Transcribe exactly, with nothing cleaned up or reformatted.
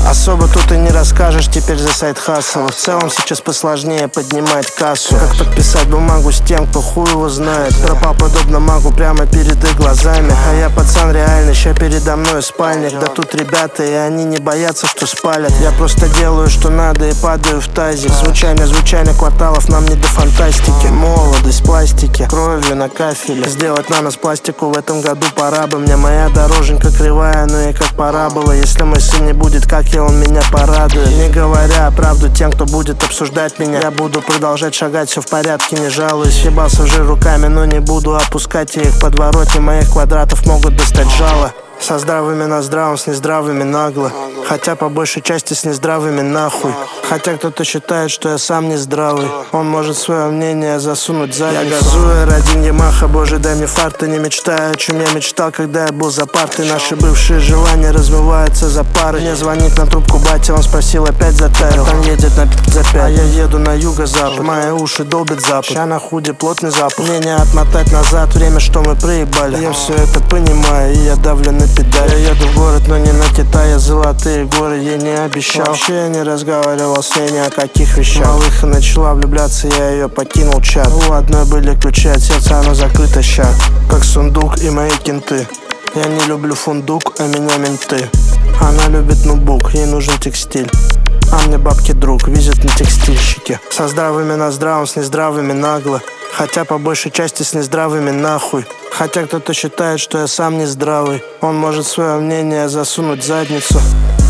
Особо тут и не расскажешь теперь за сайт хасл. В целом сейчас посложнее поднимать кассу. Как подписать бумагу с тем, кто хуй его знает. Пропал подобно магу прямо перед их глазами. А я пацан реальный, ща передо мной спальник. Да тут ребята, и они не боятся, что спалят. Я просто делаю, что надо, и падаю в тазик. Звучание, звучание кварталов, нам не до фантастики. Молодость, пластики, кровью на кафеле. Сделать на нас пластику в этом году пора бы. Мне моя дороженька кривая, ну и как пора было. Если мой сын не будет, как я, он меня порадует. Не говоря правду тем, кто будет обсуждать меня, я буду продолжать шагать, все в порядке, не жалуюсь. Ебался уже руками, но не буду опускать. Я их подворотни моих квадратов могут достать жало. Со здравыми на здравом, с нездравыми нагло. Хотя по большей части с нездравыми нахуй. Хотя кто-то считает, что я сам нездравый. Он может свое мнение засунуть за задницу. Я газую ради Ямаха, боже дай мне фарта. Не мечтаю, о чем я мечтал, когда я был за партой. Наши бывшие желания размываются за пары. Мне звонит на трубку батя, он спросил, опять затарил. Там едет на пятьдесят за пять, а я еду на юго-запад. Мои уши долбит запад, ща на худе плотный запах. Мне не отмотать назад время, что мы проебали. Я все это понимаю, и я давлю на педаль. Я еду в город, но не на Китай, я золотые горы ей не обещал. Вообще я не разговаривал с ней ни о каких вещах. Малыха начала влюбляться, я ее покинул чат. У одной были ключи от сердца, оно закрыто ща. Как сундук и мои кенты. Я не люблю фундук, а меня менты. Она любит ноутбук, ей нужен текстиль. А мне бабки друг, везет на текстильщике. Со здравыми на здравом, с нездравыми нагло. Хотя по большей части с нездравыми нахуй. Хотя кто-то считает, что я сам нездравый. Он может свое мнение засунуть в задницу.